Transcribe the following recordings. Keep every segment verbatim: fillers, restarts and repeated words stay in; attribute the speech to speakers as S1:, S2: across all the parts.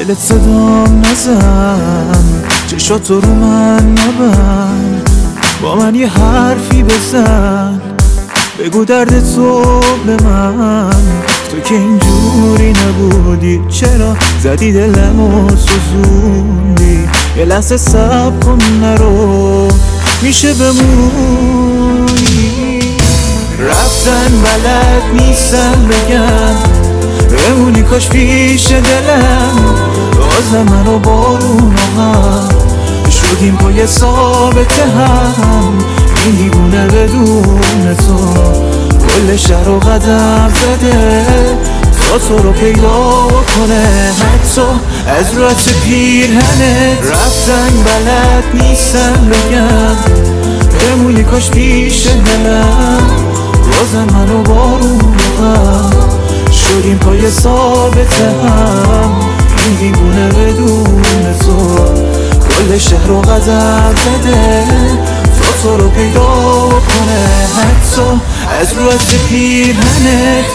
S1: دلت صدام نزن، چشاتو رو من نبند، با من یه حرفی بزن، بگو درد تو به من. تو که اینجوری نبودی، چرا زدی دلمو سوزوندی؟ یه لحظه صبر کن نرو، میشه بمونی. رفتن بلد نیستن بگن، بمونی کاش پیش دلم. بازم من و بارون و هم شدیم پای ثابت هم. این دیوونه بدون تو کل شهر و قدم زده تا تو رو پیدا کنه، حتی از رات پیرهنت. رفتن بلد نیستن بگن، بمونی کاش پیش دلم. بازم من و بارون هم شدیم پای ثابت هم. این دیوونه بدون تو کل شهر و قدم زده تا تو رو پیدا کنه، حتی از روت پیرهنت.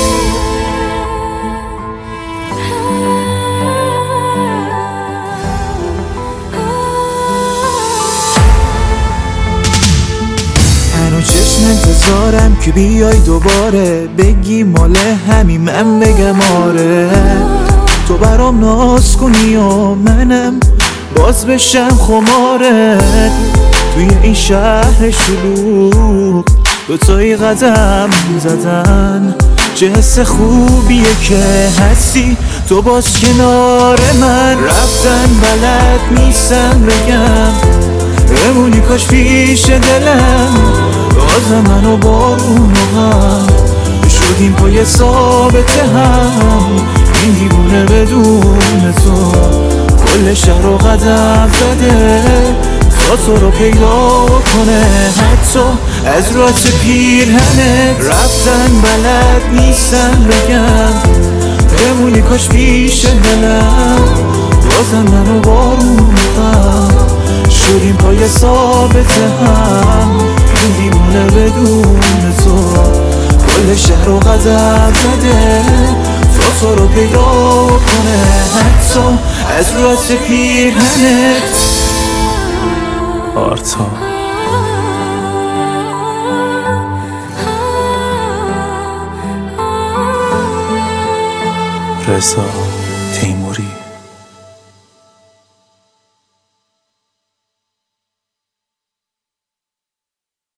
S1: هنو چشم انتظارم که بیای دوباره بگی مال همین، من بگم آره. تو برام ناز کنی و منم باز بشم خمارت. توی این شهر شلوغ دوتایی قدم زدن، چه حس خوبیه که هستی تو باز کنار من. رفتن بلد نیستن بگم، بمونی کاش پیش دلم. بازم من و بارون و هم شدیم پای ثابت هم. این دیوونه بدون تو کل شهر و قدم زده تا تو رو پیدا کنه، حتی از رات پیرهنت. رفتن بلد نیستن بگن، بمونی کاش پیش دلم. بازم من و بارون هم شدیم پای ثابت هم. این دیوونه بدون تو کل شهر و قدم زده تا تو رو پیدا کنه، حتی از رات پیرهنت. آرتا رضا